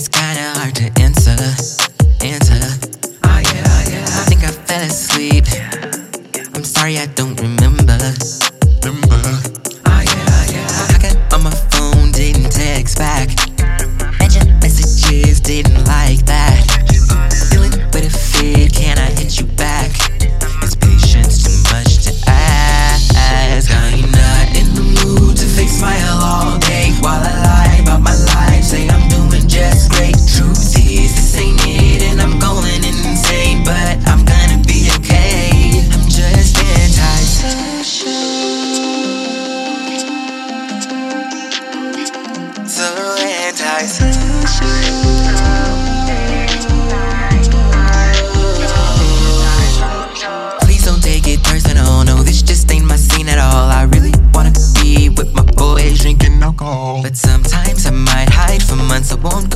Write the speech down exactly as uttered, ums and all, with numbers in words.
It's kinda hard to answer, answer. Oh yeah, oh yeah. I think I fell asleep. I'm sorry I don't remember. Remember. Oh yeah, oh yeah. I got on my phone, didn't text back. Mention messages, didn't like that. Feeling with a fit, can I hit you back? Is patience too much to ask? I'm not in the mood to fake smile all day while I lie about my life, say I'm doing just great. Truth is, this ain't it and I'm going insane, but I'm gonna be okay. I'm just anti-social, so anti-social. Please don't take it personal, no, this just ain't my scene at all. I really wanna be with my boys drinking alcohol, but sometimes I might hide for months, I won't